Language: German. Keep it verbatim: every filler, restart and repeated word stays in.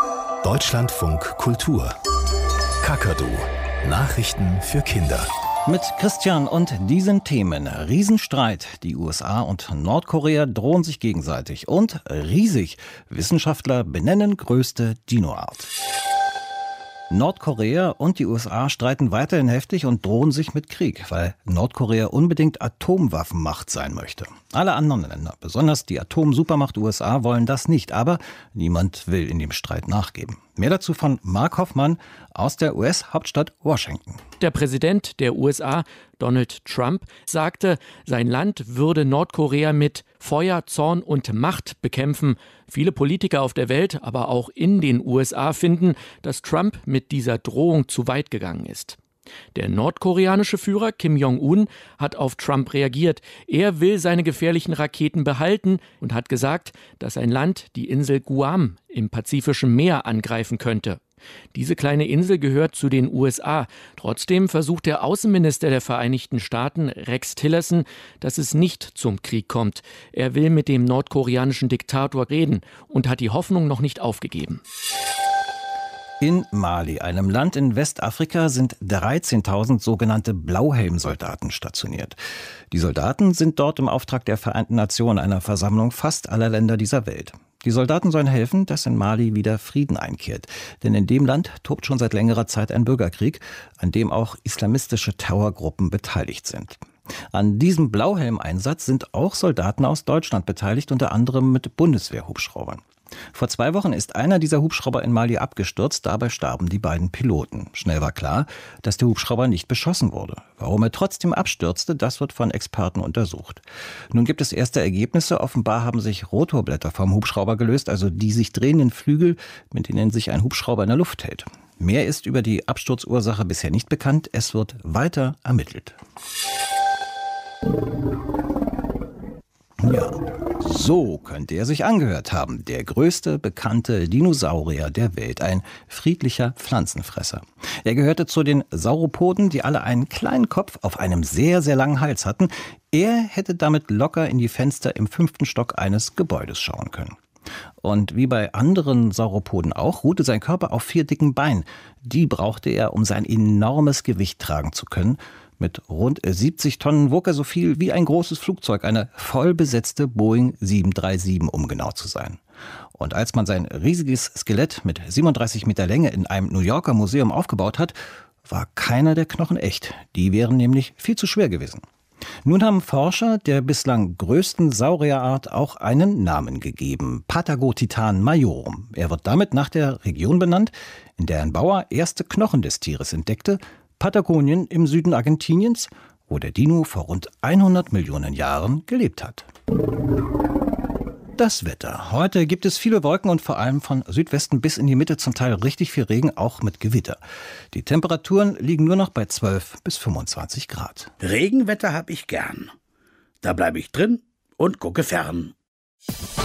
Deutschlandfunk Kultur. Kakadu. Nachrichten für Kinder. Mit Christian und diesen Themen. Riesenstreit. Die U S A und Nordkorea drohen sich gegenseitig. Und riesig. Wissenschaftler benennen größte Dinoart. Nordkorea und die U S A streiten weiterhin heftig und drohen sich mit Krieg, weil Nordkorea unbedingt Atomwaffenmacht sein möchte. Alle anderen Länder, besonders die Atomsupermacht U S A, wollen das nicht, aber niemand will in dem Streit nachgeben. Mehr dazu von Mark Hoffmann aus der U S-Hauptstadt Washington. Der Präsident der U S A, Donald Trump, sagte, sein Land würde Nordkorea mit Feuer, Zorn und Macht bekämpfen. Viele Politiker auf der Welt, aber auch in den U S A finden, dass Trump mit dieser Drohung zu weit gegangen ist. Der nordkoreanische Führer Kim Jong-un hat auf Trump reagiert. Er will seine gefährlichen Raketen behalten und hat gesagt, dass sein Land die Insel Guam im Pazifischen Meer angreifen könnte. Diese kleine Insel gehört zu den U S A. Trotzdem versucht der Außenminister der Vereinigten Staaten, Rex Tillerson, dass es nicht zum Krieg kommt. Er will mit dem nordkoreanischen Diktator reden und hat die Hoffnung noch nicht aufgegeben. In Mali, einem Land in Westafrika, sind dreizehntausend sogenannte Blauhelmsoldaten stationiert. Die Soldaten sind dort im Auftrag der Vereinten Nationen, einer Versammlung fast aller Länder dieser Welt. Die Soldaten sollen helfen, dass in Mali wieder Frieden einkehrt. Denn in dem Land tobt schon seit längerer Zeit ein Bürgerkrieg, an dem auch islamistische Terrorgruppen beteiligt sind. An diesem Blauhelmeinsatz sind auch Soldaten aus Deutschland beteiligt, unter anderem mit Bundeswehrhubschraubern. Vor zwei Wochen ist einer dieser Hubschrauber in Mali abgestürzt, dabei starben die beiden Piloten. Schnell war klar, dass der Hubschrauber nicht beschossen wurde. Warum er trotzdem abstürzte, das wird von Experten untersucht. Nun gibt es erste Ergebnisse. Offenbar haben sich Rotorblätter vom Hubschrauber gelöst, also die sich drehenden Flügel, mit denen sich ein Hubschrauber in der Luft hält. Mehr ist über die Absturzursache bisher nicht bekannt. Es wird weiter ermittelt. Ja, so könnte er sich angehört haben. Der größte bekannte Dinosaurier der Welt, ein friedlicher Pflanzenfresser. Er gehörte zu den Sauropoden, die alle einen kleinen Kopf auf einem sehr, sehr langen Hals hatten. Er hätte damit locker in die Fenster im fünften Stock eines Gebäudes schauen können. Und wie bei anderen Sauropoden auch, ruhte sein Körper auf vier dicken Beinen. Die brauchte er, um sein enormes Gewicht tragen zu können. Mit rund siebzig Tonnen wog er so viel wie ein großes Flugzeug, eine voll besetzte Boeing sieben drei sieben, um genau zu sein. Und als man sein riesiges Skelett mit siebenunddreißig Meter Länge in einem New Yorker Museum aufgebaut hat, war keiner der Knochen echt. Die wären nämlich viel zu schwer gewesen. Nun haben Forscher der bislang größten Saurierart auch einen Namen gegeben: Patagotitan majorum. Er wird damit nach der Region benannt, in der ein Bauer erste Knochen des Tieres entdeckte: Patagonien im Süden Argentiniens, wo der Dino vor rund hundert Millionen Jahren gelebt hat. Das Wetter. Heute gibt es viele Wolken und vor allem von Südwesten bis in die Mitte zum Teil richtig viel Regen, auch mit Gewitter. Die Temperaturen liegen nur noch bei zwölf bis fünfundzwanzig Grad. Regenwetter hab ich gern. Da bleibe ich drin und gucke fern.